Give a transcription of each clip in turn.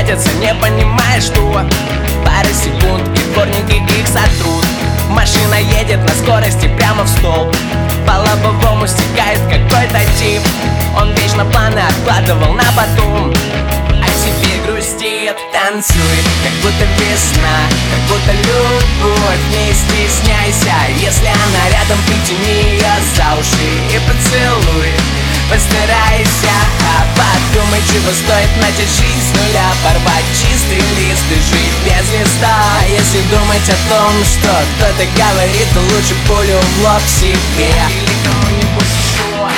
катятся, не понимая, что пара секунд и дворники их сотрут. Машина едет на скорости прямо в столб, по лобовому стекает какой-то тип. Он вечно планы откладывал на потом, а теперь грустит, танцует, как будто весна, как будто любовь. Не стесняйся, если она рядом, притяни ее за уши и поцелуй. Постарайся, а подумай, чего стоит начать жизнь с нуля, порвать чистый лист и жить без листа. Если думать о том, что кто-то говорит, то лучше пулю в лоб себе или кому-нибудь еще.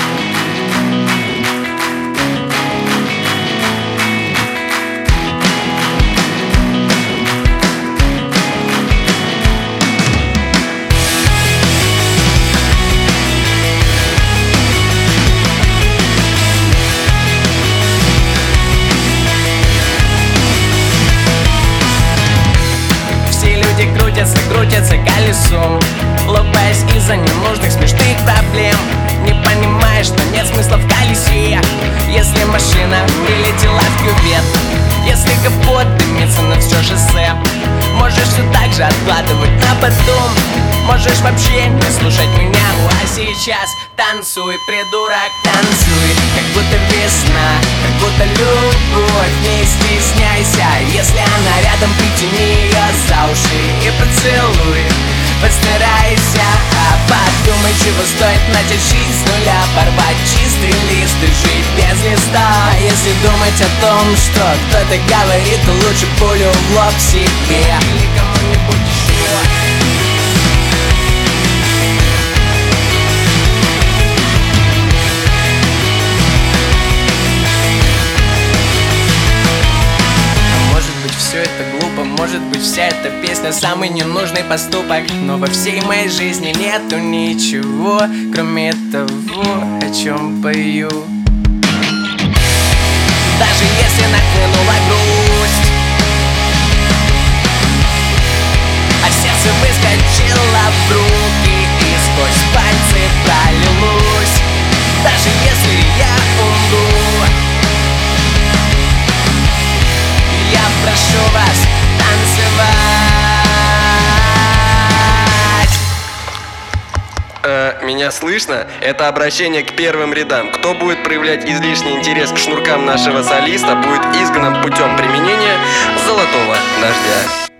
Крутятся колесом, лопаясь из-за ненужных смешных проблем. Не понимая, что нет смысла в колесе, если машина прилетела в кювет, если капот дымится на все шоссе. Можешь все так же откладывать на потом, можешь вообще не слушать меня. А сейчас танцуй, придурок, танцуй, как будто весна, как будто любовь. Не стесняйся, если она рядом, притяни ее за уши и поцелуй. Постарайся, а подумай, чего стоит начать жизнь с нуля, порвать чистый лист и жить без листа. Если думать о том, что кто-то говорит, то лучше пулю в лоб себе или кому-нибудь еще. Все это глупо, может быть, вся эта песня самый ненужный поступок. Но во всей моей жизни нету ничего, кроме того, о чем пою. Даже если нахлынула грусть, а сердце выскочило в руки и сквозь пальцы пролилось. Даже если я умру, я прошу вас танцевать. Меня слышно? Это обращение к первым рядам. Кто будет проявлять излишний интерес к шнуркам нашего солиста, будет изгнан путем применения золотого дождя.